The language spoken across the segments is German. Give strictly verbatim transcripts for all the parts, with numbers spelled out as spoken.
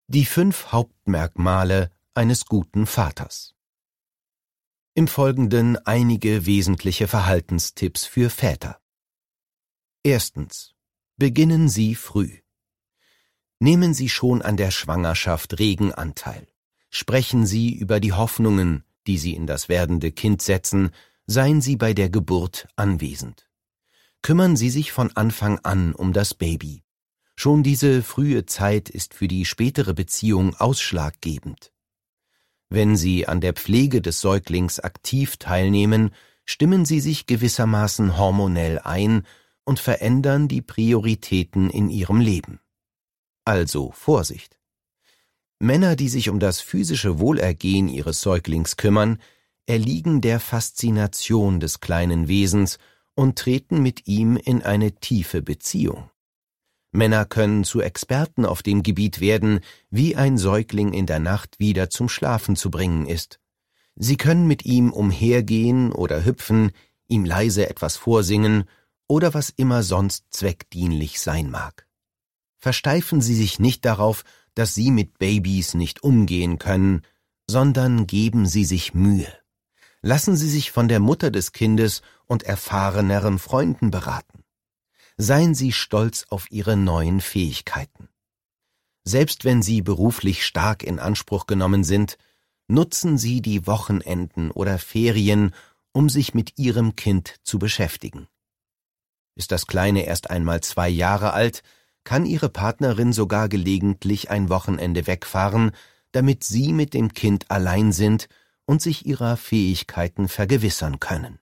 Die fünf Hauptmerkmale eines guten Vaters. Im Folgenden einige wesentliche Verhaltenstipps für Väter. Erstens. Beginnen Sie früh. Nehmen Sie schon an der Schwangerschaft regen Anteil. Sprechen Sie über die Hoffnungen, die Sie in das werdende Kind setzen, seien Sie bei der Geburt anwesend. Kümmern Sie sich von Anfang an um das Baby. Schon diese frühe Zeit ist für die spätere Beziehung ausschlaggebend. Wenn Sie an der Pflege des Säuglings aktiv teilnehmen, stimmen Sie sich gewissermaßen hormonell ein und verändern die Prioritäten in Ihrem Leben. Also Vorsicht! Männer, die sich um das physische Wohlergehen ihres Säuglings kümmern, erliegen der Faszination des kleinen Wesens und treten mit ihm in eine tiefe Beziehung. Männer können zu Experten auf dem Gebiet werden, wie ein Säugling in der Nacht wieder zum Schlafen zu bringen ist. Sie können mit ihm umhergehen oder hüpfen, ihm leise etwas vorsingen oder was immer sonst zweckdienlich sein mag. Versteifen Sie sich nicht darauf, dass Sie mit Babys nicht umgehen können, sondern geben Sie sich Mühe. Lassen Sie sich von der Mutter des Kindes und erfahreneren Freunden beraten. Seien Sie stolz auf Ihre neuen Fähigkeiten. Selbst wenn Sie beruflich stark in Anspruch genommen sind, nutzen Sie die Wochenenden oder Ferien, um sich mit Ihrem Kind zu beschäftigen. Ist das Kleine erst einmal zwei Jahre alt, kann Ihre Partnerin sogar gelegentlich ein Wochenende wegfahren, damit Sie mit dem Kind allein sind und sich Ihrer Fähigkeiten vergewissern können.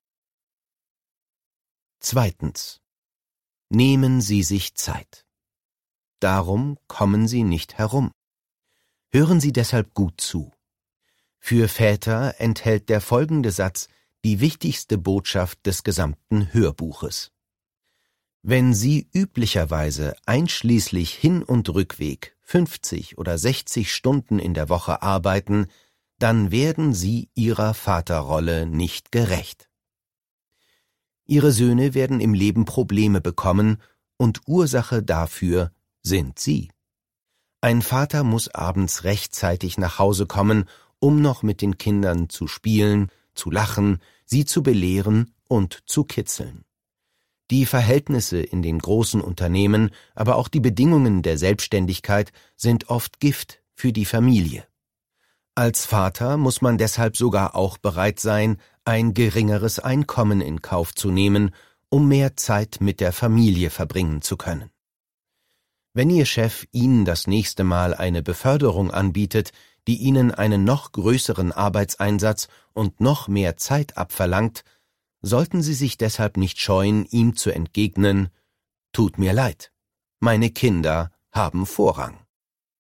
Zweitens. Nehmen Sie sich Zeit. Darum kommen Sie nicht herum. Hören Sie deshalb gut zu. Für Väter enthält der folgende Satz die wichtigste Botschaft des gesamten Hörbuches. Wenn Sie üblicherweise einschließlich Hin- und Rückweg fünfzig oder sechzig Stunden in der Woche arbeiten, dann werden Sie Ihrer Vaterrolle nicht gerecht. Ihre Söhne werden im Leben Probleme bekommen und Ursache dafür sind Sie. Ein Vater muss abends rechtzeitig nach Hause kommen, um noch mit den Kindern zu spielen, zu lachen, sie zu belehren und zu kitzeln. Die Verhältnisse in den großen Unternehmen, aber auch die Bedingungen der Selbstständigkeit sind oft Gift für die Familie. Als Vater muss man deshalb sogar auch bereit sein, ein geringeres Einkommen in Kauf zu nehmen, um mehr Zeit mit der Familie verbringen zu können. Wenn Ihr Chef Ihnen das nächste Mal eine Beförderung anbietet, die Ihnen einen noch größeren Arbeitseinsatz und noch mehr Zeit abverlangt, sollten Sie sich deshalb nicht scheuen, ihm zu entgegnen: Tut mir leid, meine Kinder haben Vorrang.